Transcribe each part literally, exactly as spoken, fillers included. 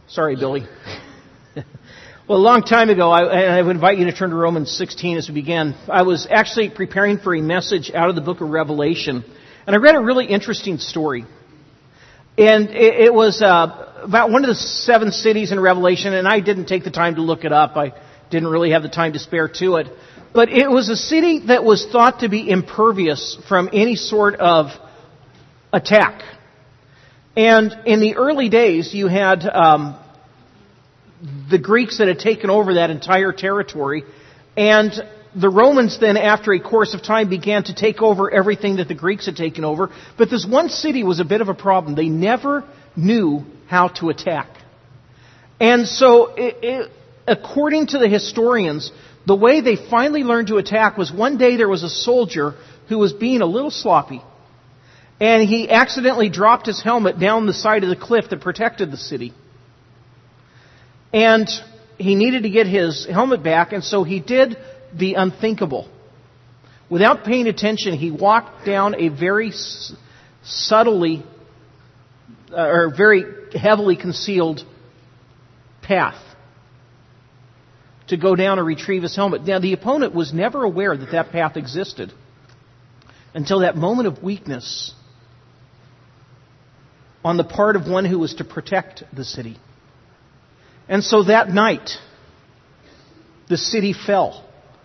Sorry, Billy. Well, a long time ago, I, and I would invite you to turn to Romans sixteen as we begin. I was actually preparing for a message out of the book of Revelation, and I read a really interesting story. And it, it was uh, about one of the seven cities in Revelation, and I didn't take the time to look it up. I didn't really have the time to spare to it. But it was a city that was thought to be impervious from any sort of attack. And in the early days, you had um, the Greeks that had taken over that entire territory. And the Romans then, after a course of time, began to take over everything that the Greeks had taken over. But this one city was a bit of a problem. They never knew how to attack. And so, it, it, according to the historians, the way they finally learned to attack was one day there was a soldier who was being a little sloppy. And he accidentally dropped his helmet down the side of the cliff that protected the city. And he needed to get his helmet back, and so he did the unthinkable. Without paying attention, he walked down a very s- subtly, uh, or very heavily concealed path to go down and retrieve his helmet. Now, the opponent was never aware that that path existed until that moment of weakness on the part of one who was to protect the city. And so that night, the city fell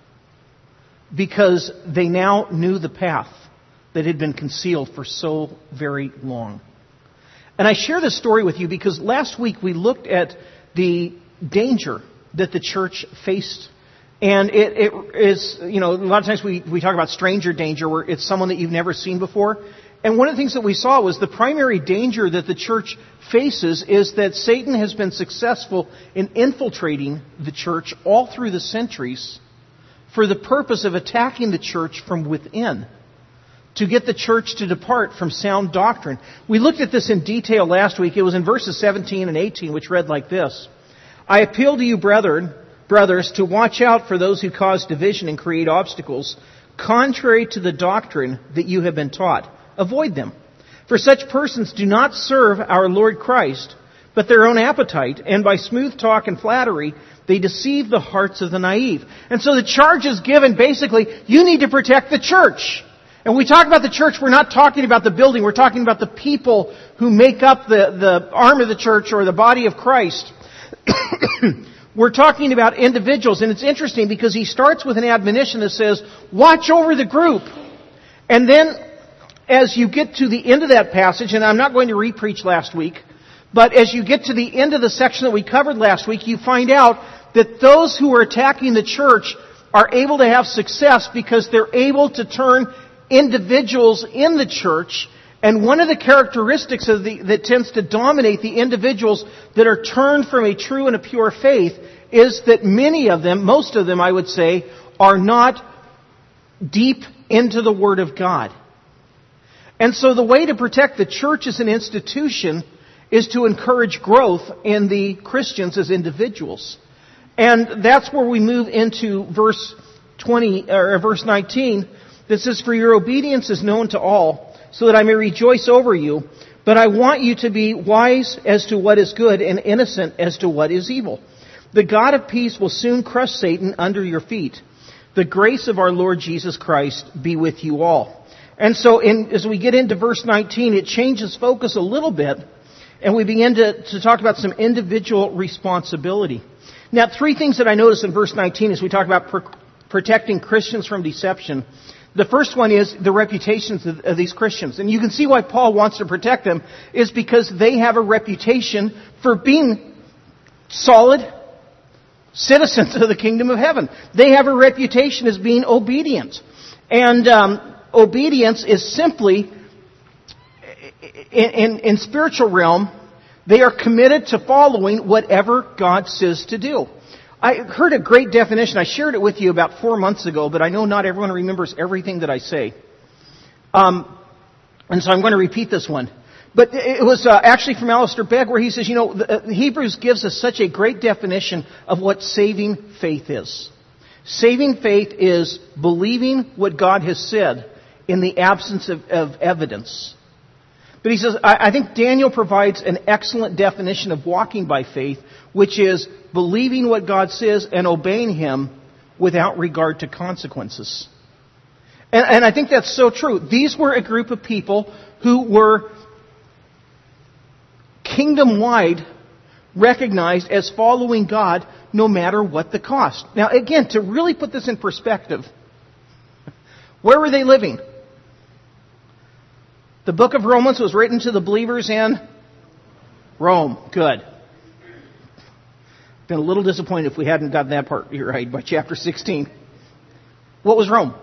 because they now knew the path that had been concealed for so very long. And I share this story with you because last week we looked at the danger that the church faced. And it, it is, you know, a lot of times we, we talk about stranger danger where it's someone that you've never seen before. And one of the things that we saw was the primary danger that the church faces is that Satan has been successful in infiltrating the church all through the centuries for the purpose of attacking the church from within, to get the church to depart from sound doctrine. We looked at this in detail last week. It was in verses seventeen and eighteen, which read like this. I appeal to you, brethren, brothers, to watch out for those who cause division and create obstacles, contrary to the doctrine that you have been taught. Avoid them. For such persons do not serve our Lord Christ, but their own appetite, and by smooth talk and flattery, they deceive the hearts of the naive. And so the charge is given, basically, you need to protect the church. And when we talk about the church, we're not talking about the building, we're talking about the people who make up the, the arm of the church or the body of Christ. We're talking about individuals, and it's interesting because he starts with an admonition that says, watch over the group. And then, as you get to the end of that passage, and I'm not going to re-preach last week, but as you get to the end of the section that we covered last week, you find out that those who are attacking the church are able to have success because they're able to turn individuals in the church. And one of the characteristics of the, that tends to dominate the individuals that are turned from a true and a pure faith is that many of them, most of them I would say, are not deep into the Word of God. And so the way to protect the church as an institution is to encourage growth in the Christians as individuals. And that's where we move into verse twenty or verse nineteen that says, for your obedience is known to all, so that I may rejoice over you. But I want you to be wise as to what is good and innocent as to what is evil. The God of peace will soon crush Satan under your feet. The grace of our Lord Jesus Christ be with you all. And so in, as we get into verse nineteen, it changes focus a little bit, and we begin to, to talk about some individual responsibility. Now, three things that I notice in verse nineteen as we talk about pr- protecting Christians from deception. The first one is the reputations of, of these Christians. And you can see why Paul wants to protect them is because they have a reputation for being solid citizens of the kingdom of heaven. They have a reputation as being obedient. And um, obedience is simply, in, in, in spiritual realm, they are committed to following whatever God says to do. I heard a great definition. I shared it with you about four months ago, but I know not everyone remembers everything that I say. Um, and so I'm going to repeat this one. But it was uh, actually from Alistair Begg where he says, you know, the, uh, Hebrews gives us such a great definition of what saving faith is. Saving faith is believing what God has said in the absence of, of evidence. But he says, I, I think Daniel provides an excellent definition of walking by faith, which is believing what God says and obeying Him without regard to consequences. And, and I think that's so true. These were a group of people who were kingdom-wide recognized as following God no matter what the cost. Now, again, to really put this in perspective, where were they living? The book of Romans was written to the believers in Rome. Good. Been a little disappointed if we hadn't gotten that part right by chapter sixteen. What was Rome?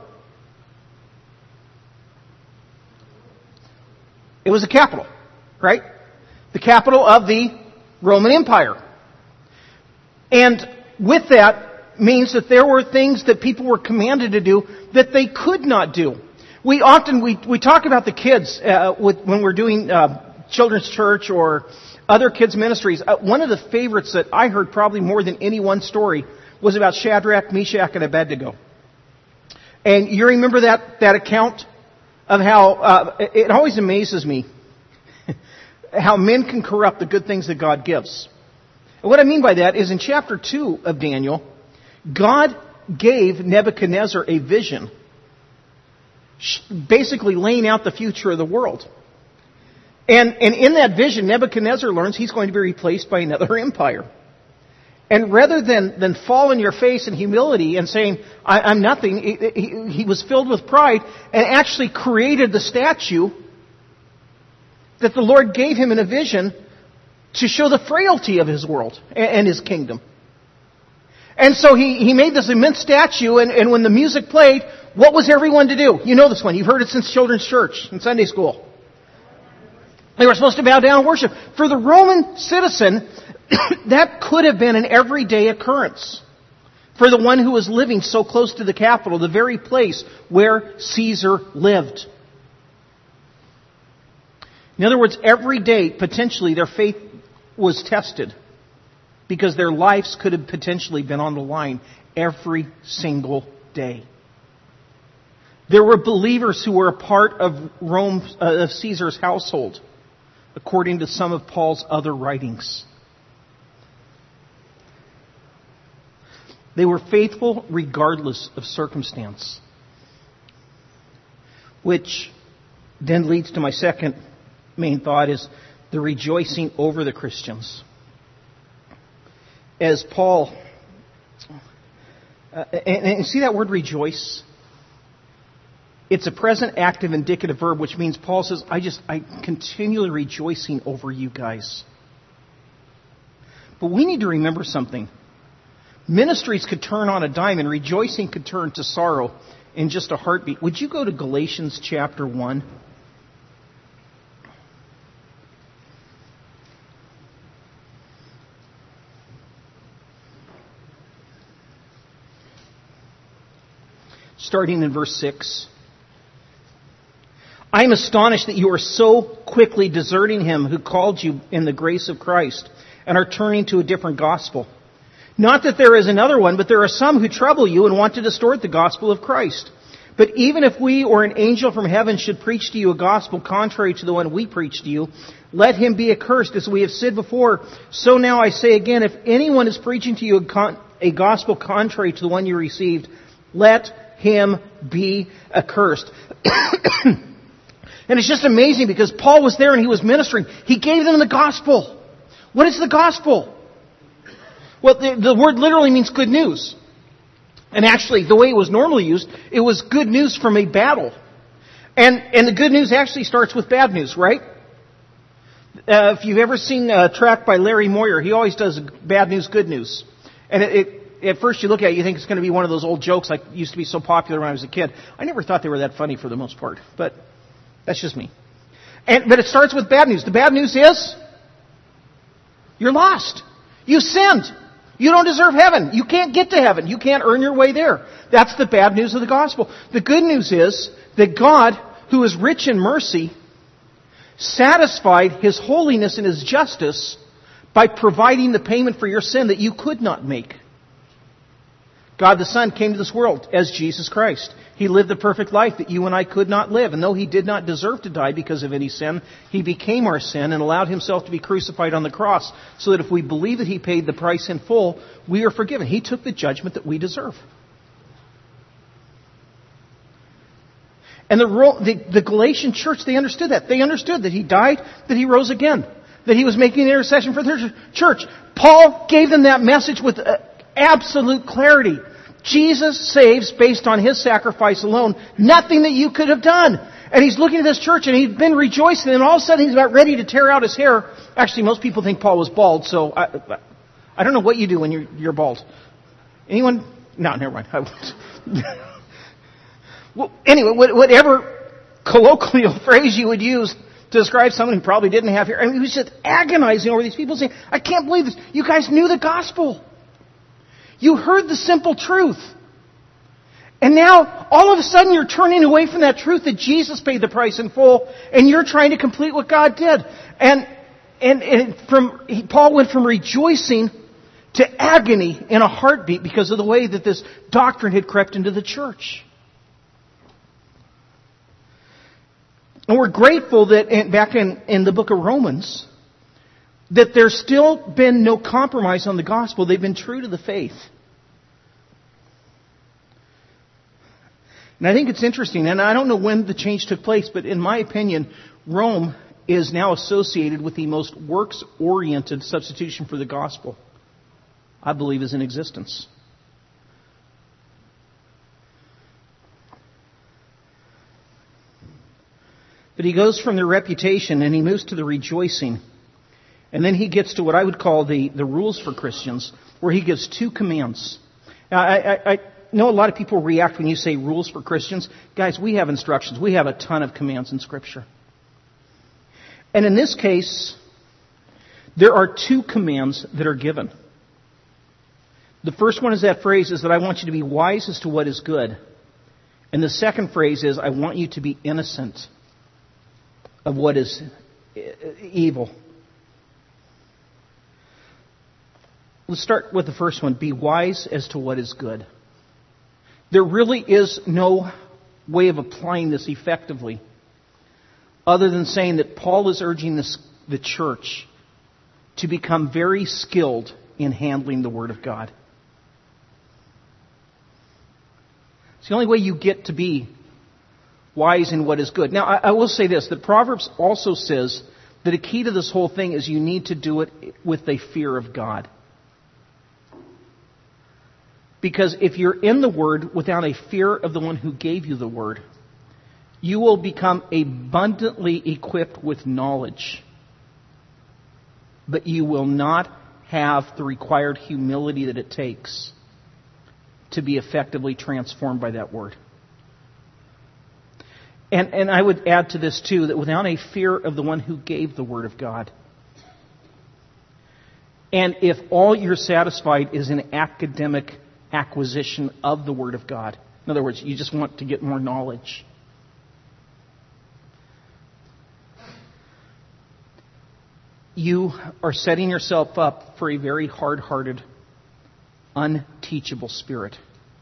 It was the capital, right? The capital of the Roman Empire. And with that means that there were things that people were commanded to do that they could not do. We often, we, we talk about the kids uh, with, when we're doing uh, children's church or other kids' ministries. Uh, one of the favorites that I heard probably more than any one story was about Shadrach, Meshach, and Abednego. And you remember that, that account of how, uh, it always amazes me how men can corrupt the good things that God gives. And what I mean by that is in chapter two of Daniel, God gave Nebuchadnezzar a vision, basically laying out the future of the world. And, and in that vision, Nebuchadnezzar learns he's going to be replaced by another empire. And rather than, than fall on your face in humility and saying, I, I'm nothing, he, he, he was filled with pride and actually created the statue that the Lord gave him in a vision to show the frailty of his world and, and his kingdom. And so he, he made this immense statue, and, and when the music played, what was everyone to do? You know this one. You've heard it since children's church and Sunday school. They were supposed to bow down and worship. For the Roman citizen, that could have been an everyday occurrence. For the one who was living so close to the capital, the very place where Caesar lived. In other words, every day, potentially, their faith was tested because their lives could have potentially been on the line every single day. There were believers who were a part of Rome, uh, of Caesar's household, according to some of Paul's other writings. They were faithful regardless of circumstance, which then leads to my second main thought, is the rejoicing over the Christians. As Paul, uh, and, and see that word rejoice? It's a present active indicative verb, which means Paul says, I just, I continually rejoicing over you guys. But we need to remember something. Ministries could turn on a dime and rejoicing could turn to sorrow in just a heartbeat. Would you go to Galatians chapter one? Starting in verse six. I am astonished that you are so quickly deserting him who called you in the grace of Christ and are turning to a different gospel. Not that there is another one, but there are some who trouble you and want to distort the gospel of Christ. But even if we or an angel from heaven should preach to you a gospel contrary to the one we preach to you, let him be accursed, as we have said before. So now I say again, if anyone is preaching to you a, con- a gospel contrary to the one you received, let him be accursed. And it's just amazing because Paul was there and he was ministering. He gave them the gospel. What is the gospel? Well, the, the word literally means good news. And actually, the way it was normally used, it was good news from a battle. And and the good news actually starts with bad news, right? Uh, if you've ever seen a track by Larry Moyer, he always does bad news, good news. And it, it, at first you look at it, you think it's going to be one of those old jokes like used to be so popular when I was a kid. I never thought they were that funny for the most part, but that's just me. And but it starts with bad news. The bad news is you're lost. You sinned. You don't deserve heaven. You can't get to heaven. You can't earn your way there. That's the bad news of the gospel. The good news is that God, who is rich in mercy, satisfied His holiness and His justice by providing the payment for your sin that you could not make. God the Son came to this world as Jesus Christ. He lived the perfect life that you and I could not live. And though He did not deserve to die because of any sin, He became our sin and allowed Himself to be crucified on the cross so that if we believe that He paid the price in full, we are forgiven. He took the judgment that we deserve. And the, the, the Galatian church, they understood that. They understood that He died, that He rose again, that He was making an intercession for their church. Paul gave them that message with uh, absolute clarity. Jesus saves based on His sacrifice alone. Nothing that you could have done. And he's looking at this church and he'd been rejoicing, and all of a sudden he's about ready to tear out his hair. Actually, most people think Paul was bald, so I, I don't know what you do when you're, you're bald. Anyone? No, never mind. I won't. Well, anyway, whatever colloquial phrase you would use to describe someone who probably didn't have hair. I mean, he was just agonizing over these people saying, I can't believe this. You guys knew the gospel. You heard the simple truth. And now, all of a sudden, you're turning away from that truth that Jesus paid the price in full, and you're trying to complete what God did. And and, and from he, Paul went from rejoicing to agony in a heartbeat because of the way that this doctrine had crept into the church. And we're grateful that in, back in, in the book of Romans, that there's still been no compromise on the gospel. They've been true to the faith. And I think it's interesting, and I don't know when the change took place, but in my opinion, Rome is now associated with the most works-oriented substitution for the gospel, I believe, is in existence. But he goes from the reputation and he moves to the rejoicing. And then he gets to what I would call the, the rules for Christians, where he gives two commands. Now, I, I, I know a lot of people react when you say rules for Christians. Guys, we have instructions. We have a ton of commands in Scripture. And in this case, there are two commands that are given. The first one is that phrase is that I want you to be wise as to what is good. And the second phrase is I want you to be innocent of what is evil. Let's start with the first one. Be wise as to what is good. There really is no way of applying this effectively other than saying that Paul is urging this, the church to become very skilled in handling the Word of God. It's the only way you get to be wise in what is good. Now, I, I will say this, that Proverbs also says that a key to this whole thing is you need to do it with a fear of God. Because if you're in the Word without a fear of the one who gave you the Word, you will become abundantly equipped with knowledge, but you will not have the required humility that it takes to be effectively transformed by that Word. And, and I would add to this too, that without a fear of the one who gave the Word of God, and if all you're satisfied is an academic acquisition of the Word of God, in other words, you just want to get more knowledge, you are setting yourself up for a very hard-hearted, unteachable spirit.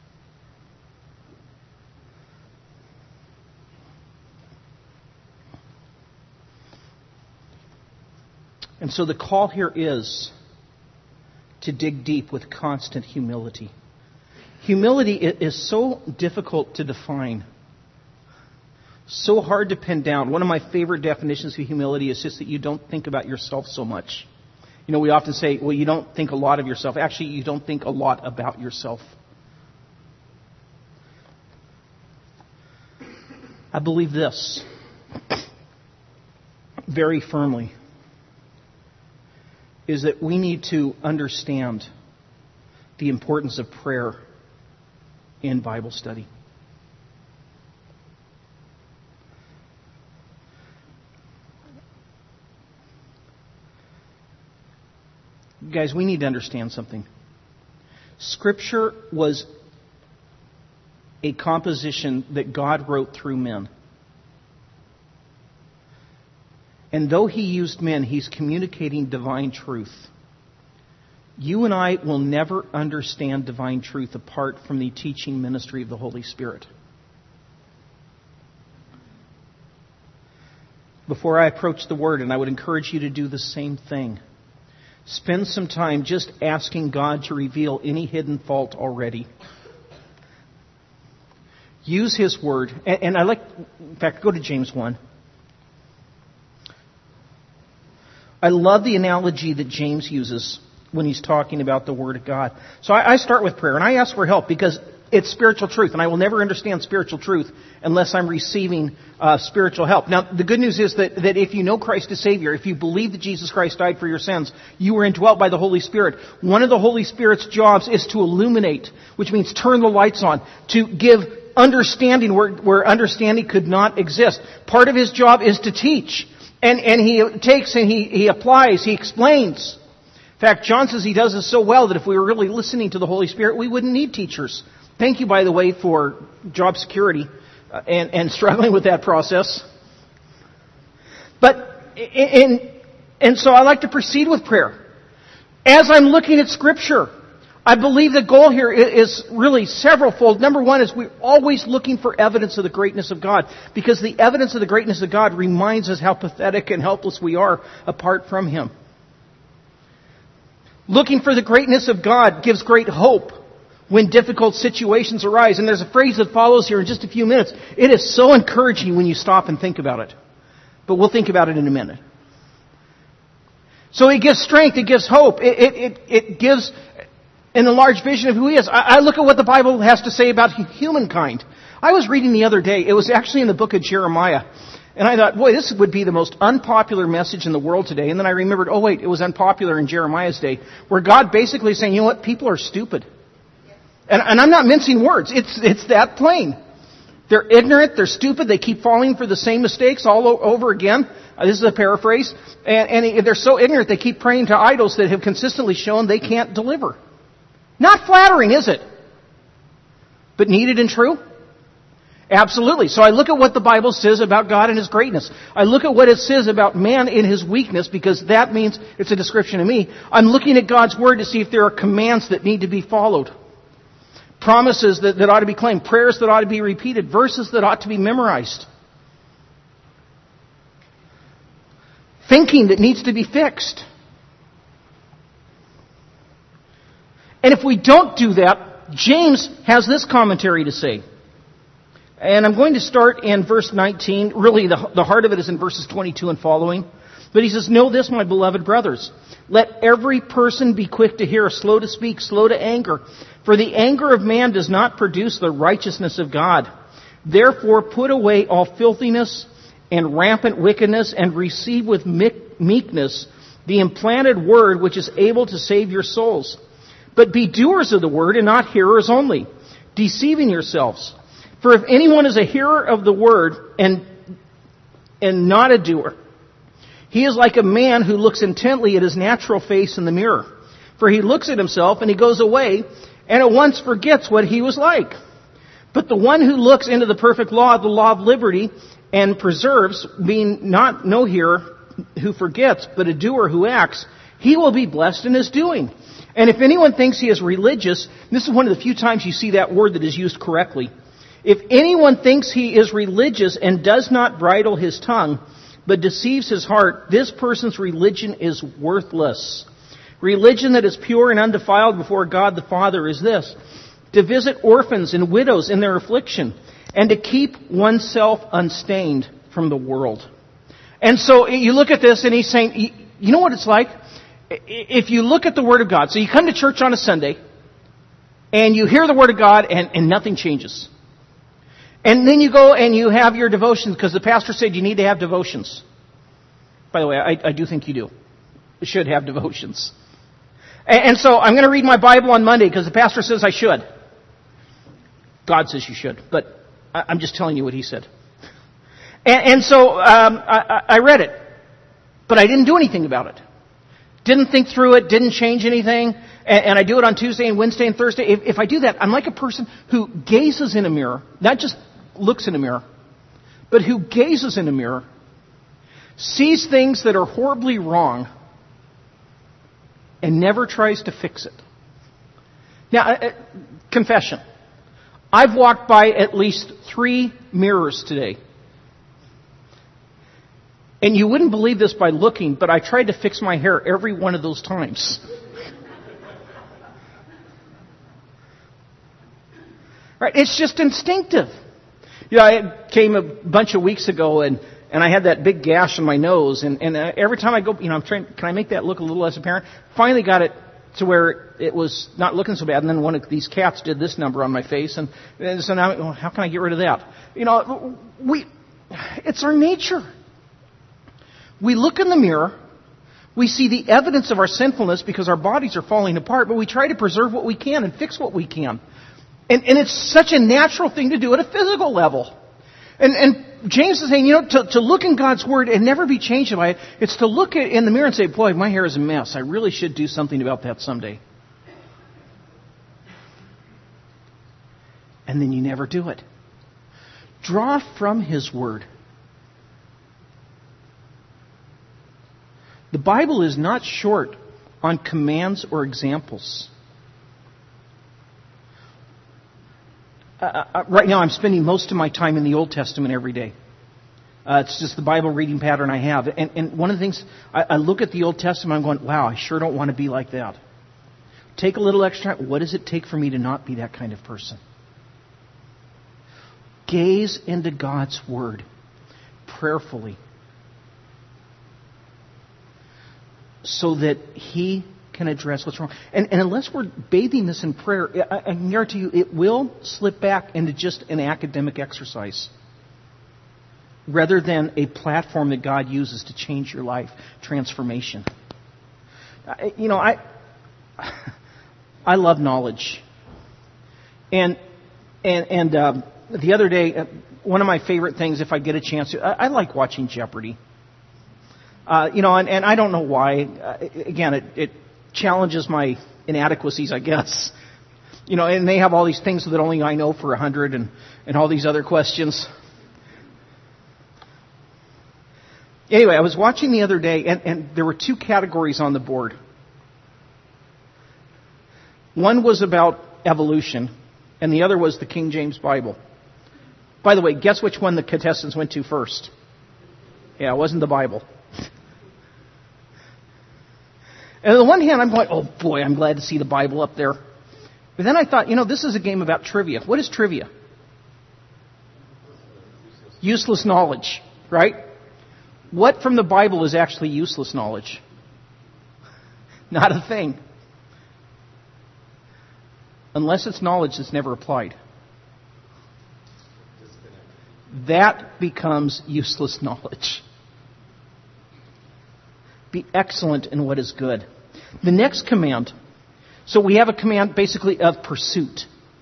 And so the call here is to dig deep with constant humility. Humility is so difficult to define, so hard to pin down. One of my favorite definitions of humility is just that you don't think about yourself so much. You know, we often say, well, you don't think a lot of yourself. Actually, you don't think a lot about yourself. I believe this very firmly, is that we need to understand the importance of prayer in Bible study. Guys, we need to understand something. Scripture was a composition that God wrote through men. And though He used men, He's communicating divine truth. You and I will never understand divine truth apart from the teaching ministry of the Holy Spirit. before I approach the Word, and I would encourage you to do the same thing. Spend some time just asking God to reveal any hidden fault already. Use His Word. And, and I like, in fact, go to James one. I love the analogy that James uses when he's talking about the Word of God. So I, I start with prayer, and I ask for help because it's spiritual truth, and I will never understand spiritual truth unless I'm receiving uh, spiritual help. Now, the good news is that, that if you know Christ as Savior, if you believe that Jesus Christ died for your sins, you were indwelt by the Holy Spirit. One of the Holy Spirit's jobs is to illuminate, which means turn the lights on, to give understanding where, where understanding could not exist. Part of His job is to teach, and, and He takes and he, he applies, He explains. In fact, John says He does this so well that if we were really listening to the Holy Spirit, we wouldn't need teachers. Thank you, by the way, for job security uh, and, and struggling with that process. But, and, and so I like to proceed with prayer. As I'm looking at Scripture, I believe the goal here is really severalfold. Number one is we're always looking for evidence of the greatness of God, because the evidence of the greatness of God reminds us how pathetic and helpless we are apart from Him. Looking for the greatness of God gives great hope when difficult situations arise. And there's a phrase that follows here in just a few minutes. It is so encouraging when you stop and think about it. But we'll think about it in a minute. So it gives strength, it gives hope, it, it, it, it gives an enlarged vision of who He is. I, I look at what the Bible has to say about humankind. I was reading the other day, it was actually in the book of Jeremiah. And I thought, boy, this would be the most unpopular message in the world today. And then I remembered, oh wait, it was unpopular in Jeremiah's day, where God basically is saying, you know what, people are stupid. And, and I'm not mincing words. It's it's that plain. They're ignorant. They're stupid. They keep falling for the same mistakes all o- over again. Uh, this is a paraphrase. And, and they're so ignorant they keep praying to idols that have consistently shown they can't deliver. Not flattering, is it? But needed and true? Absolutely. So I look at what the Bible says about God and His greatness. I look at what it says about man in his weakness, because that means it's a description of me. I'm looking at God's Word to see if there are commands that need to be followed. Promises that, that ought to be claimed, prayers that ought to be repeated, verses that ought to be memorized. Thinking that needs to be fixed. And if we don't do that, James has this commentary to say. And I'm going to start in verse nineteen. Really, the, the heart of it is in verses twenty-two and following. But he says, "Know this, my beloved brothers. Let every person be quick to hear, slow to speak, slow to anger. For the anger of man does not produce the righteousness of God. Therefore put away all filthiness and rampant wickedness, and receive with meekness the implanted word which is able to save your souls. But be doers of the word and not hearers only, deceiving yourselves. For if anyone is a hearer of the word and, and not a doer, he is like a man who looks intently at his natural face in the mirror. For he looks at himself and he goes away and at once forgets what he was like. But the one who looks into the perfect law, the law of liberty, and preserves, being not no hearer who forgets, but a doer who acts, he will be blessed in his doing. And if anyone thinks he is religious," this is one of the few times you see that word that is used correctly. "If anyone thinks he is religious and does not bridle his tongue, but deceives his heart, this person's religion is worthless. Religion that is pure and undefiled before God the Father is this: to visit orphans and widows in their affliction, and to keep oneself unstained from the world." And so you look at this and he's saying, you know what it's like? If you look at the Word of God, so you come to church on a Sunday, and you hear the Word of God, and, and nothing changes. And then you go and you have your devotions, because the pastor said you need to have devotions. By the way, I, I do think you do. You should have devotions. And, and so I'm going to read my Bible on Monday, because the pastor says I should. God says you should, but I, I'm just telling you what he said. And, and so um, I, I read it, but I didn't do anything about it. Didn't think through it, didn't change anything, and, and I do it on Tuesday and Wednesday and Thursday. If, if I do that, I'm like a person who gazes in a mirror, not just looks in a mirror, but who gazes in a mirror, sees things that are horribly wrong, and never tries to fix it. Now, uh, confession. I've walked by at least three mirrors today. And you wouldn't believe this by looking, but I tried to fix my hair every one of those times. Right? It's just instinctive. You know, I came a bunch of weeks ago and, and I had that big gash on my nose, and, and every time I go, you know, I'm trying, can I make that look a little less apparent? Finally got it to where it was not looking so bad, and then one of these cats did this number on my face, and, and so now, well, how can I get rid of that? You know, we, it's our nature. We look in the mirror, we see the evidence of our sinfulness because our bodies are falling apart, but we try to preserve what we can and fix what we can. And, and it's such a natural thing to do at a physical level. And, and James is saying, you know, to, to look in God's Word and never be changed by it, it's to look at, in the mirror and say, boy, my hair is a mess. I really should do something about that someday. And then you never do it. Draw from His Word. The Bible is not short on commands or examples. Uh, right now I'm spending most of my time in the Old Testament every day. Uh, it's just the Bible reading pattern I have. And, and one of the things, I, I look at the Old Testament, I'm going, wow, I sure don't want to be like that. Take a little extra time. What does it take for me to not be that kind of person? Gaze into God's Word prayerfully so that He can address what's wrong. And, and unless we're bathing this in prayer, I, I can guarantee you it will slip back into just an academic exercise rather than a platform that God uses to change your life, transformation. I, you know, I I love knowledge. And and and um, the other day, uh, one of my favorite things, if I get a chance to, I, I like watching Jeopardy. Uh, you know, and, and I don't know why. Uh, again, it, it challenges my inadequacies, I guess. You know, and they have all these things that only I know for a hundred, and, and all these other questions. Anyway, I was watching the other day, and, and there were two categories on the board. One was about evolution, and the other was the King James Bible. By the way, guess which one the contestants went to first? Yeah, it wasn't the Bible. And on the one hand, I'm going, oh boy, I'm glad to see the Bible up there. But then I thought, you know, this is a game about trivia. What is trivia? Useless knowledge, right? What from the Bible is actually useless knowledge? Not a thing. Unless it's knowledge that's never applied. That becomes useless knowledge. Be excellent in what is good. The next command. So we have a command basically of pursuit.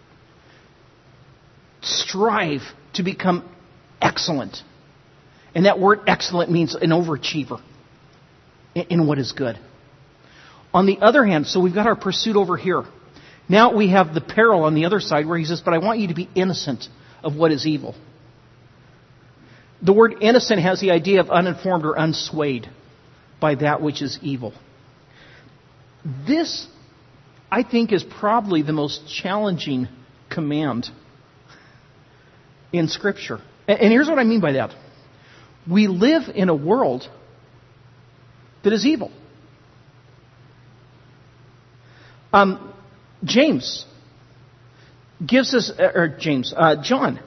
Strive to become excellent. And that word excellent means an overachiever in what is good. On the other hand, so we've got our pursuit over here. Now we have the peril on the other side where he says, but I want you to be innocent of what is evil. The word innocent has the idea of uninformed or unswayed by that which is evil. This, I think, is probably the most challenging command in Scripture. And here's what I mean by that. We live in a world that is evil. Um, James gives us, or James, uh, John.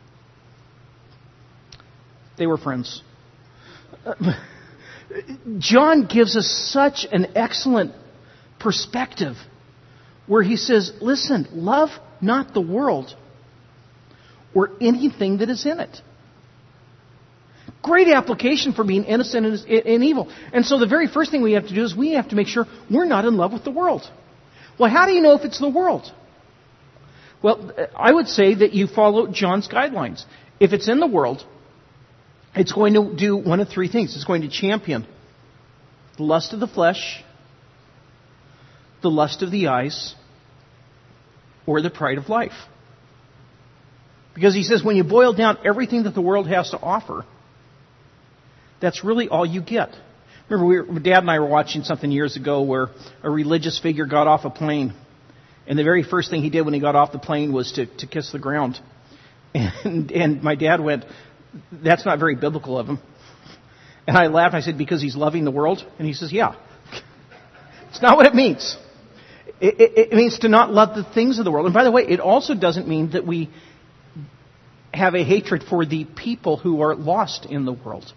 They were friends. Uh, John gives us such an excellent perspective where he says, listen, love not the world or anything that is in it. Great application for being innocent and evil. And so the very first thing we have to do is we have to make sure we're not in love with the world. Well, how do you know if it's the world? Well, I would say that you follow John's guidelines. If it's in the world, it's going to do one of three things. It's going to champion the lust of the flesh, the lust of the eyes, or the pride of life. Because he says when you boil down everything that the world has to offer, that's really all you get. Remember, we were, Dad and I were watching something years ago where a religious figure got off a plane, and the very first thing he did when he got off the plane was to, to kiss the ground. And, and my dad went, that's not very biblical of him. And I laughed. I said, because he's loving the world? And he says, yeah. It's not what it means. It, it, it means to not love the things of the world. And by the way, it also doesn't mean that we have a hatred for the people who are lost in the world.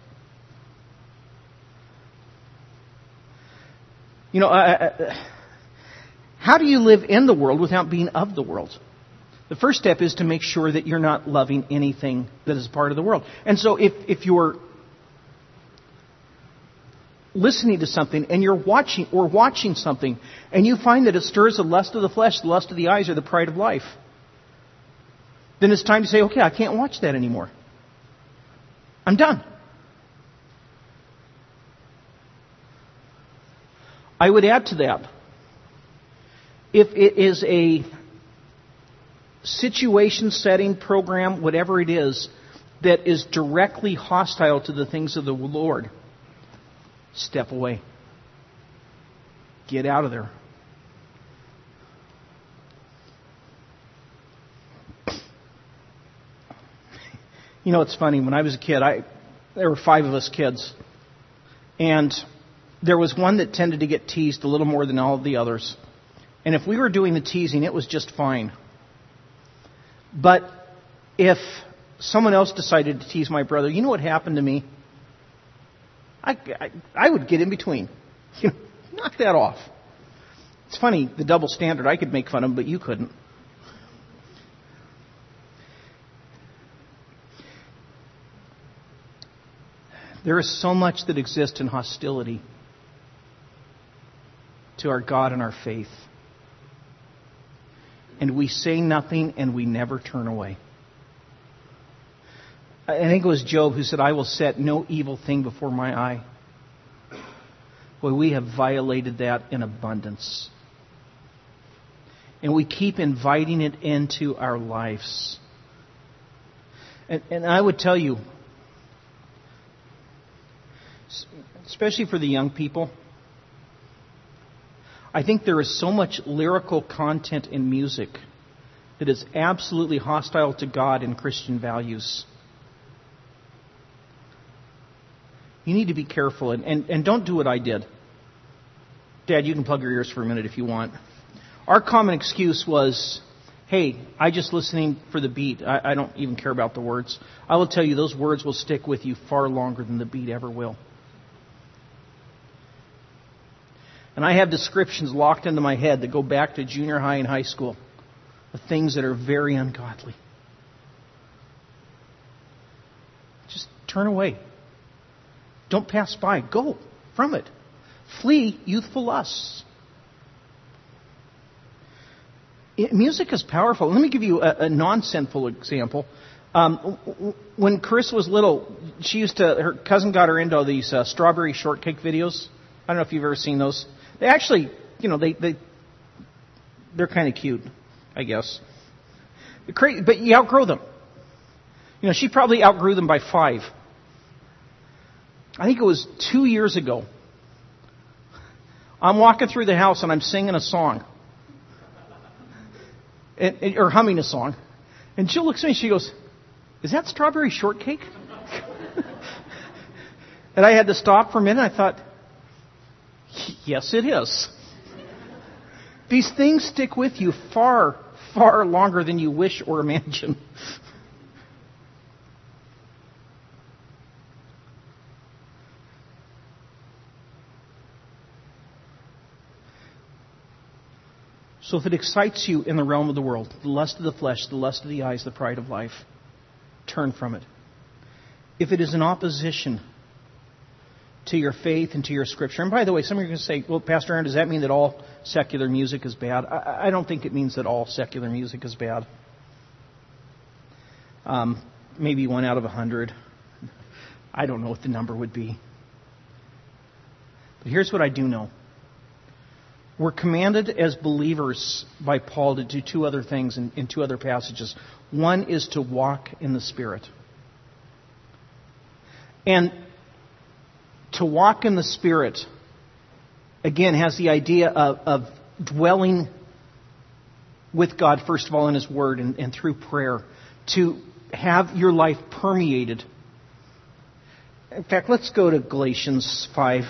You know, uh, how do you live in the world without being of the world? The first step is to make sure that you're not loving anything that is part of the world. And so if, if you're listening to something and you're watching or watching something and you find that it stirs the lust of the flesh, the lust of the eyes, or the pride of life, then it's time to say, okay, I can't watch that anymore. I'm done. I would add to that, if it is a situation, setting, program, whatever it is, that is directly hostile to the things of the Lord, step away. Get out of there. You know, it's funny. When I was a kid, I there were five of us kids. And there was one that tended to get teased a little more than all of the others. And if we were doing the teasing, it was just fine. But if someone else decided to tease my brother, you know what happened to me? I, I, I would get in between. You know, knock that off. It's funny, the double standard. I could make fun of him, but you couldn't. There is so much that exists in hostility to our God and our faith. And we say nothing and we never turn away. I think it was Job who said, I will set no evil thing before my eye. Boy, we have violated that in abundance. And we keep inviting it into our lives. And, and I would tell you, especially for the young people, I think there is so much lyrical content in music that is absolutely hostile to God and Christian values. You need to be careful and, and, and don't do what I did. Dad, you can plug your ears for a minute if you want. Our common excuse was, hey, I just listening for the beat. I, I don't even care about the words. I will tell you, those words will stick with you far longer than the beat ever will. And I have descriptions locked into my head that go back to junior high and high school of things that are very ungodly. Just turn away. Don't pass by. Go from it. Flee youthful lusts. It, music is powerful. Let me give you a, a non-sinful example. Um, when Chris was little, she used to. Her cousin got her into these uh, strawberry shortcake videos. I don't know if you've ever seen those. They actually, you know, they, they, they're kind of cute, I guess. But you outgrow them. You know, she probably outgrew them by five. I think it was two years ago. I'm walking through the house and I'm singing a song. And, or humming a song. And Jill looks at me and she goes, is that strawberry shortcake? And I had to stop for a minute. I thought, yes, it is. These things stick with you far, far longer than you wish or imagine. So if it excites you in the realm of the world, the lust of the flesh, the lust of the eyes, the pride of life, turn from it. If it is in opposition to your faith and to your Scripture. And by the way, some of you are going to say, well, Pastor Aaron, does that mean that all secular music is bad? I, I don't think it means that all secular music is bad. Um, maybe one out of a hundred. I don't know what the number would be. But here's what I do know. We're commanded as believers by Paul to do two other things in, in two other passages. One is to walk in the Spirit. And to walk in the Spirit, again, has the idea of, of dwelling with God, first of all, in His Word and, and through prayer. To have your life permeated In fact, let's go to Galatians five.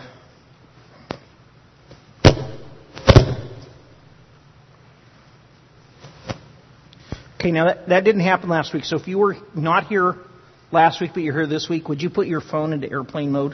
Okay, now that, that didn't happen last week, so if you were not here last week but you're here this week, would you put your phone into airplane mode?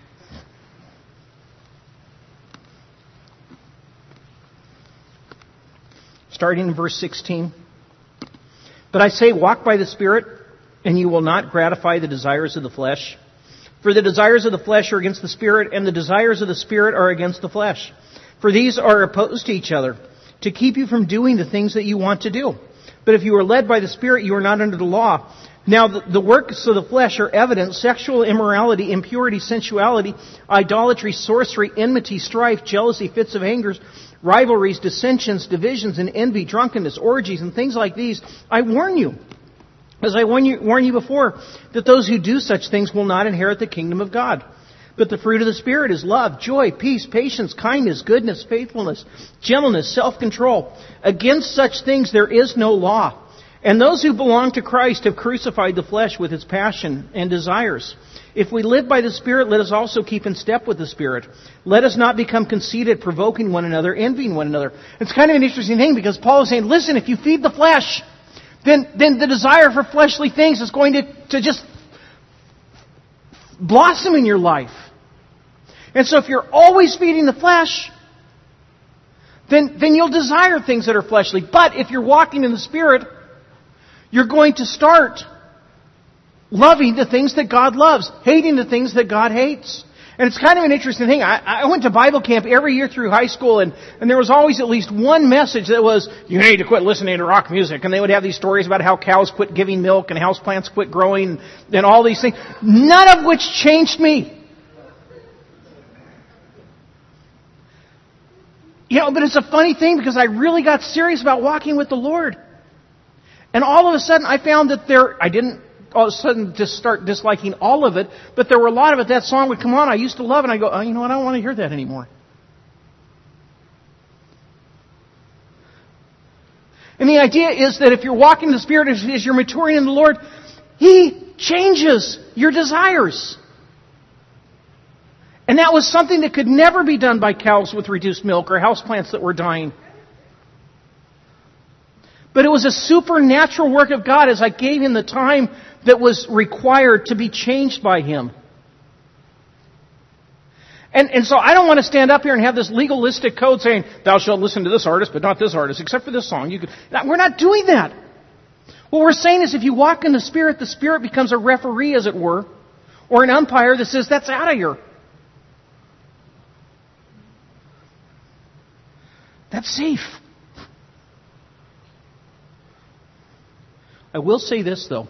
Starting in verse sixteen. But I say, walk by the Spirit, and you will not gratify the desires of the flesh. For the desires of the flesh are against the Spirit, and the desires of the Spirit are against the flesh. For these are opposed to each other, to keep you from doing the things that you want to do. But if you are led by the Spirit, you are not under the law. Now the, the works of the flesh are evident: sexual immorality, impurity, sensuality, idolatry, sorcery, enmity, strife, jealousy, fits of anger, rivalries, dissensions, divisions, and envy, drunkenness, orgies, and things like these. I warn you, as I warn you, warn you before, that those who do such things will not inherit the kingdom of God. But the fruit of the Spirit is love, joy, peace, patience, kindness, goodness, faithfulness, gentleness, self-control. Against such things there is no law. And those who belong to Christ have crucified the flesh with its passion and desires. If we live by the Spirit, let us also keep in step with the Spirit. Let us not become conceited, provoking one another, envying one another. It's kind of an interesting thing because Paul is saying, listen, if you feed the flesh, then, then the desire for fleshly things is going to, to just blossom in your life. And so if you're always feeding the flesh, then, then you'll desire things that are fleshly. But if you're walking in the Spirit, you're going to start loving the things that God loves, hating the things that God hates. And it's kind of an interesting thing. I, I went to Bible camp every year through high school, and, and there was always at least one message that was, you need to quit listening to rock music. And they would have these stories about how cows quit giving milk and houseplants quit growing and all these things. None of which changed me. You know, but it's a funny thing because I really got serious about walking with the Lord. And all of a sudden I found that there, I didn't all of a sudden just start disliking all of it, but there were a lot of it. That song would come on, I used to love it, and I go, oh, you know what, I don't want to hear that anymore. And the idea is that if you're walking in the Spirit, as, as you're maturing in the Lord, He changes your desires. And that was something that could never be done by cows with reduced milk or houseplants that were dying. But it was a supernatural work of God as I gave Him the time that was required to be changed by Him. And, and so I don't want to stand up here and have this legalistic code saying, thou shalt listen to this artist, but not this artist, except for this song. You could, we're not doing that. What we're saying is if you walk in the Spirit, the Spirit becomes a referee, as it were, or an umpire that says, that's out of here. That's safe. I will say this, though.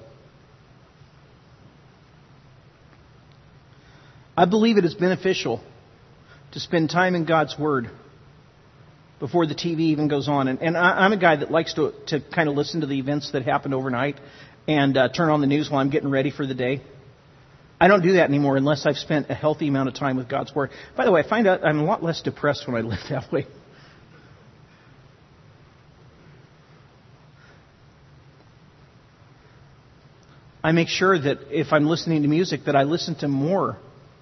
I believe it is beneficial to spend time in God's Word before the T V even goes on. And, and I, I'm a guy that likes to, to kind of listen to the events that happened overnight and uh, turn on the news while I'm getting ready for the day. I don't do that anymore unless I've spent a healthy amount of time with God's Word. By the way, I find out I'm a lot less depressed when I live that way. I make sure that if I'm listening to music, that I listen to more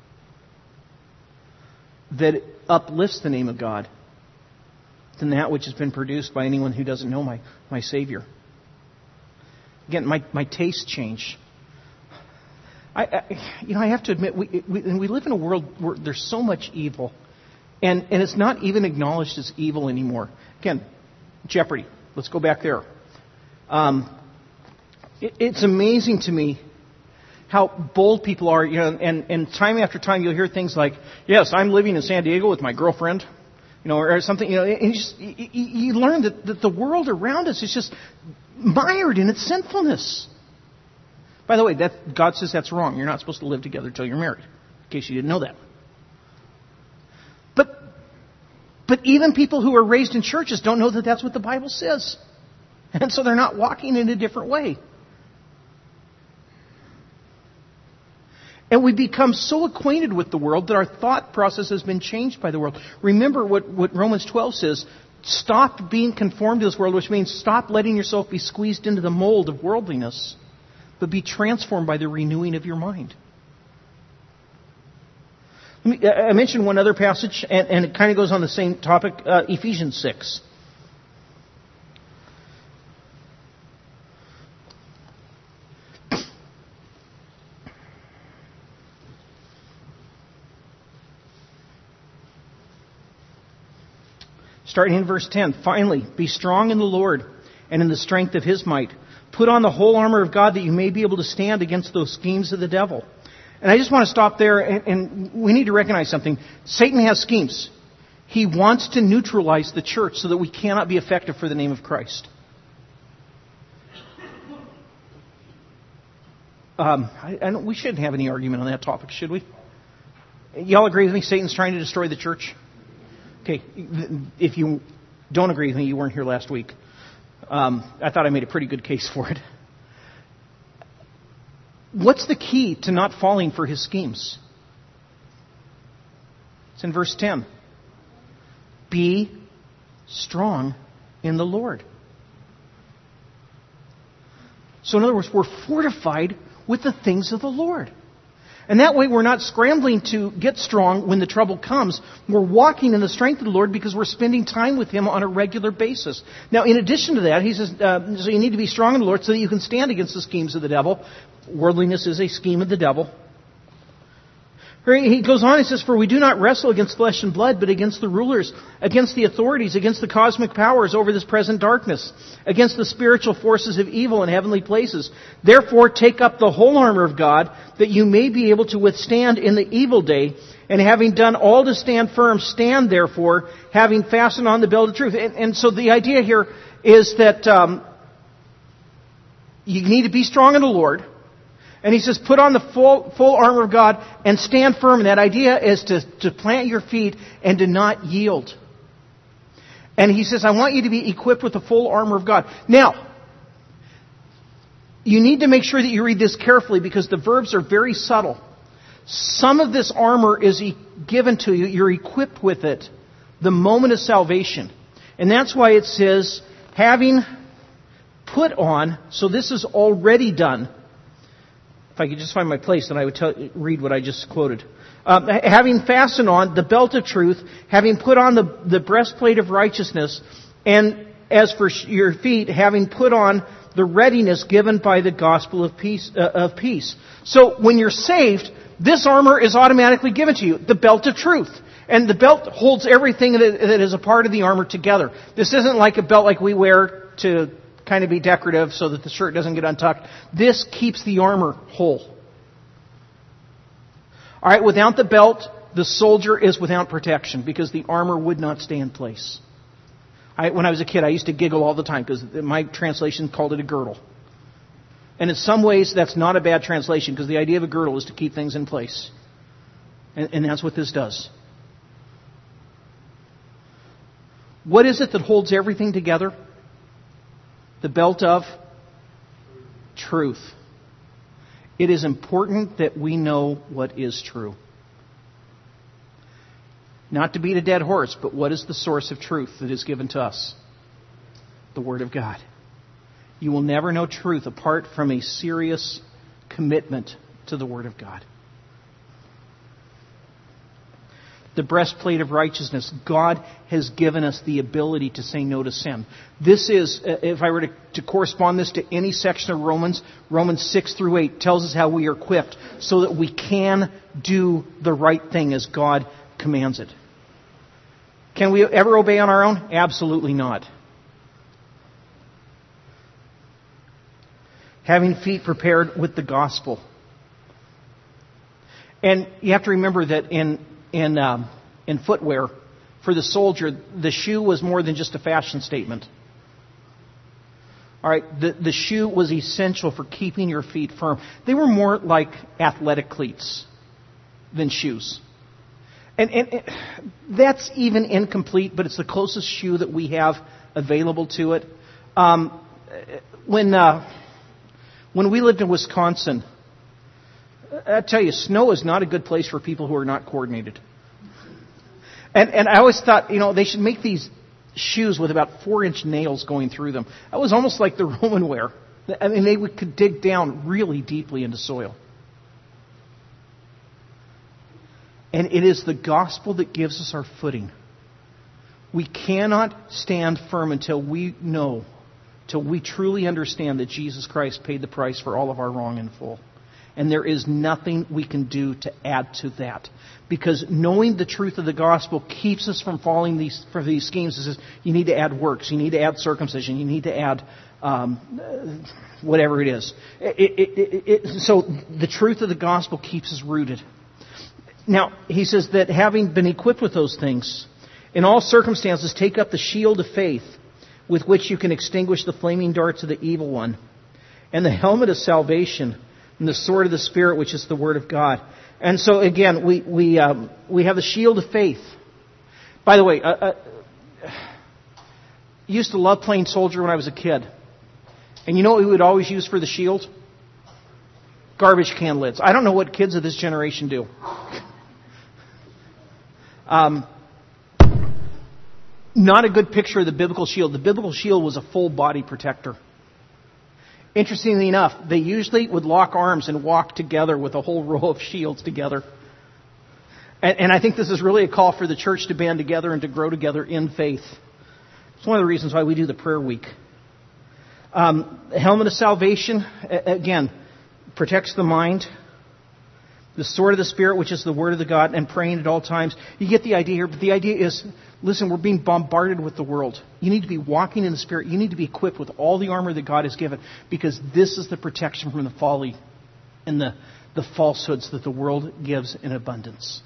that uplifts the name of God than that which has been produced by anyone who doesn't know my, my Savior. Again, my, my tastes change. I, I, you know, I have to admit, we, we, we live in a world where there's so much evil, and, and it's not even acknowledged as evil anymore. Again, Jeopardy. Let's go back there. Um, It's amazing to me how bold people are, you know, and, and time after time you'll hear things like, yes, I'm living in San Diego with my girlfriend, you know, or something, you know, and you, just, you, you learn that, that the world around us is just mired in its sinfulness. By the way, that God says that's wrong. You're not supposed to live together until you're married, in case you didn't know that. But, but even people who are raised in churches don't know that that's what the Bible says. And so they're not walking in a different way. And we become so acquainted with the world that our thought process has been changed by the world. Remember what, what Romans twelve says. Stop being conformed to this world, which means stop letting yourself be squeezed into the mold of worldliness, but be transformed by the renewing of your mind. Let me, I mentioned one other passage, and, and it kind of goes on the same topic, uh, Ephesians six. Starting in verse ten, finally, be strong in the Lord and in the strength of His might. Put on the whole armor of God that you may be able to stand against those schemes of the devil. And I just want to stop there, and, and we need to recognize something. Satan has schemes. He wants to neutralize the church so that we cannot be effective for the name of Christ. Um, I, I don't, we shouldn't have any argument on that topic, should we? Y'all agree with me? Satan's trying to destroy the church? Okay, if you don't agree with me, you weren't here last week. Um, I thought I made a pretty good case for it. What's the key to not falling for his schemes? It's in verse ten. Be strong in the Lord. So in other words, we're fortified with the things of the Lord. And that way we're not scrambling to get strong when the trouble comes. We're walking in the strength of the Lord because we're spending time with Him on a regular basis. Now, in addition to that, he says, uh, so you need to be strong in the Lord so that you can stand against the schemes of the devil. Worldliness is a scheme of the devil. He goes on, he says, for we do not wrestle against flesh and blood, but against the rulers, against the authorities, against the cosmic powers over this present darkness, against the spiritual forces of evil in heavenly places. Therefore, take up the whole armor of God, that you may be able to withstand in the evil day, and having done all to stand firm, stand therefore, having fastened on the belt of truth. And, and so the idea here is that um, you need to be strong in the Lord. And he says, put on the full full armor of God and stand firm. And that idea is to, to plant your feet and to not yield. And he says, I want you to be equipped with the full armor of God. Now, you need to make sure that you read this carefully because the verbs are very subtle. Some of this armor is given to you. You're equipped with it the moment of salvation. And that's why it says, having put on, so this is already done. If I could just find my place, then I would tell, read what I just quoted. Um, having fastened on the belt of truth, having put on the, the breastplate of righteousness, and as for your feet, having put on the readiness given by the gospel of peace. Uh, of peace. So when you're saved, this armor is automatically given to you, the belt of truth. And the belt holds everything that, that is a part of the armor together. This isn't like a belt like we wear to kind of be decorative so that the shirt doesn't get untucked. This keeps the armor whole. All right, without the belt, the soldier is without protection because the armor would not stay in place. I, when I was a kid, I used to giggle all the time because my translation called it a girdle. And in some ways, that's not a bad translation because the idea of a girdle is to keep things in place. And, and that's what this does. What is it that holds everything together? The belt of truth. It is important that we know what is true. Not to beat a dead horse, but what is the source of truth that is given to us? The Word of God. You will never know truth apart from a serious commitment to the Word of God. The breastplate of righteousness. God has given us the ability to say no to sin. This is, if I were to, to correspond this to any section of Romans, Romans six through eight tells us how we are equipped so that we can do the right thing as God commands it. Can we ever obey on our own? Absolutely not. Having feet prepared with the gospel. And you have to remember that in In, um, in footwear, for the soldier, the shoe was more than just a fashion statement. All right, the, the shoe was essential for keeping your feet firm. They were more like athletic cleats than shoes. And, and, and that's even incomplete, but it's the closest shoe that we have available to it. Um, when, uh, when we lived in Wisconsin, I tell you, snow is not a good place for people who are not coordinated. And and I always thought, you know, they should make these shoes with about four-inch nails going through them. That was almost like the Roman wear. I mean, they would, could dig down really deeply into soil. And it is the gospel that gives us our footing. We cannot stand firm until we know, till we truly understand that Jesus Christ paid the price for all of our wrong in full. And there is nothing we can do to add to that. Because knowing the truth of the gospel keeps us from falling these, for these schemes. It says you need to add works, you need to add circumcision, you need to add um, whatever it is. It, it, it, it, so the truth of the gospel keeps us rooted. Now, he says that having been equipped with those things, in all circumstances take up the shield of faith with which you can extinguish the flaming darts of the evil one, and the helmet of salvation, and the sword of the Spirit, which is the Word of God. And so again, we we um, we have the shield of faith. By the way, uh, uh, I used to love playing soldier when I was a kid. And you know what we would always use for the shield? Garbage can lids. I don't know what kids of this generation do. Um, not a good picture of the biblical shield. The biblical shield was a full body protector. Interestingly enough, they usually would lock arms and walk together with a whole row of shields together. And, and I think this is really a call for the church to band together and to grow together in faith. It's one of the reasons why we do the prayer week. Um, the helmet of salvation, again, protects the mind. The sword of the Spirit, which is the Word of the God, and praying at all times. You get the idea here, but the idea is, listen, we're being bombarded with the world. You need to be walking in the Spirit. You need to be equipped with all the armor that God has given, because this is the protection from the folly and the, the falsehoods that the world gives in abundance.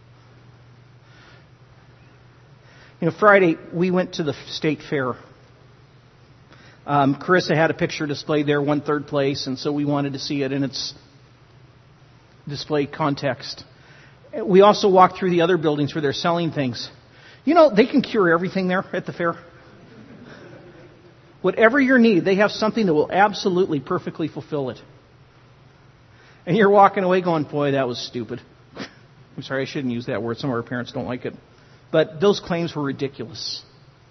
You know, Friday, we went to the state fair. Um, Carissa had a picture displayed there, won third place, and so we wanted to see it in its display context. We also walked through the other buildings where they're selling things. You know, they can cure everything there at the fair. Whatever your need, they have something that will absolutely perfectly fulfill it. And you're walking away going, boy, that was stupid. I'm sorry, I shouldn't use that word. Some of our parents don't like it. But those claims were ridiculous.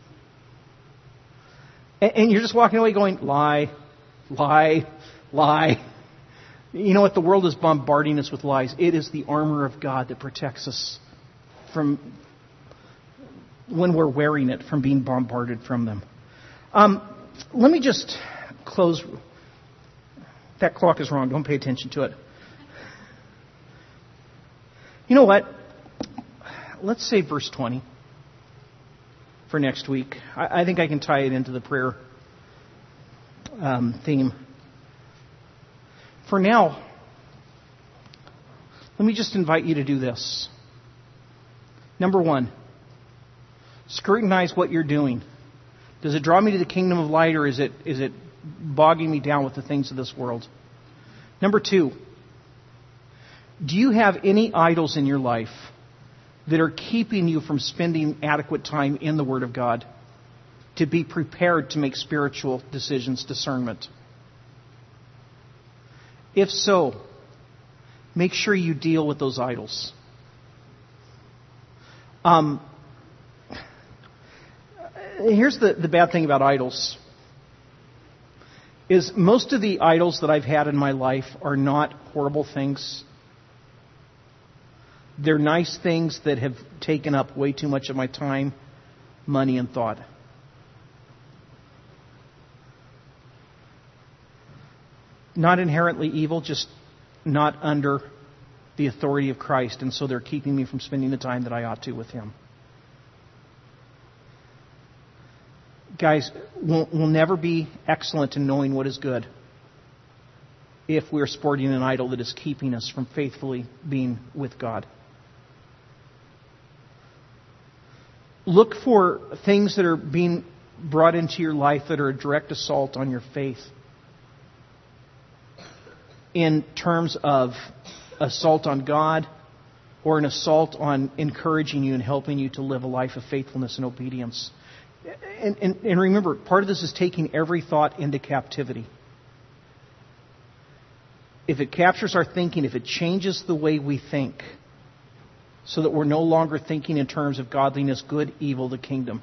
And you're just walking away going, lie, lie, lie. You know what? The world is bombarding us with lies. It is the armor of God that protects us from, when we're wearing it, from being bombarded from them. Um, let me just close. That clock is wrong. Don't pay attention to it. You know what? Let's say verse twenty for next week. I, I think I can tie it into the prayer um, theme. For now, let me just invite you to do this. Number one, scrutinize what you're doing. Does it draw me to the kingdom of light, or is it is it bogging me down with the things of this world? Number two, do you have any idols in your life that are keeping you from spending adequate time in the Word of God to be prepared to make spiritual decisions, discernment? If so, make sure you deal with those idols. Um, here's the, the bad thing about idols. Is most of the idols that I've had in my life are not horrible things. They're nice things that have taken up way too much of my time, money, and thought. Not inherently evil, just not under the authority of Christ, and so they're keeping me from spending the time that I ought to with Him. Guys, we'll, we'll never be excellent in knowing what is good if we're sporting an idol that is keeping us from faithfully being with God. Look for things that are being brought into your life that are a direct assault on your faith, in terms of assault on God or an assault on encouraging you and helping you to live a life of faithfulness and obedience. And, and, and remember, part of this is taking every thought into captivity. If it captures our thinking, if it changes the way we think, so that we're no longer thinking in terms of godliness, good, evil, the kingdom,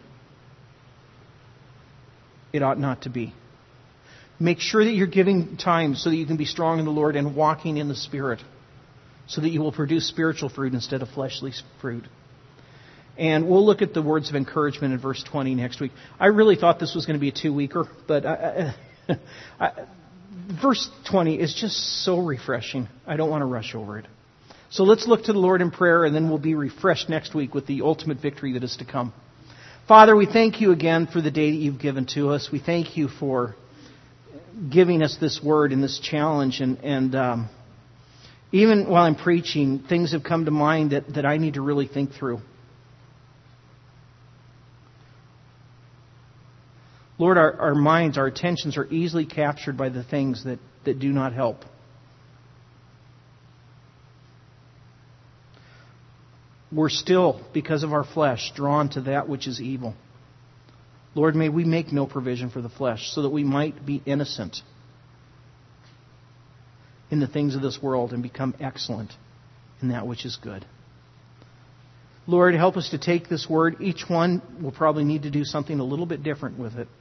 it ought not to be. Make sure that you're giving time so that you can be strong in the Lord and walking in the Spirit. so that you will produce spiritual fruit instead of fleshly fruit. And we'll look at the words of encouragement in verse twenty next week. I really thought this was going to be a two-weeker, but I, I, I, verse twenty is just so refreshing. I don't want to rush over it. So let's look to the Lord in prayer, and then we'll be refreshed next week with the ultimate victory that is to come. Father, we thank you again for the day that you've given to us. We thank you for giving us this word and this challenge. And, and um, even while I'm preaching, things have come to mind that, that I need to really think through. Lord, our, our minds, our attentions are easily captured by the things that, that do not help. We're still, because of our flesh, drawn to that which is evil. Lord, may we make no provision for the flesh so that we might be innocent in the things of this world and become excellent in that which is good. Lord, help us to take this word. Each one will probably need to do something a little bit different with it.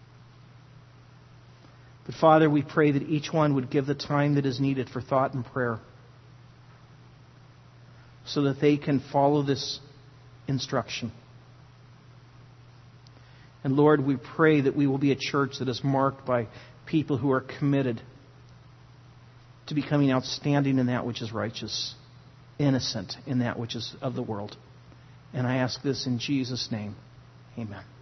But Father, we pray that each one would give the time that is needed for thought and prayer so that they can follow this instruction. And Lord, we pray that we will be a church that is marked by people who are committed to becoming outstanding in that which is righteous, innocent in that which is of the world. And I ask this in Jesus' name. Amen.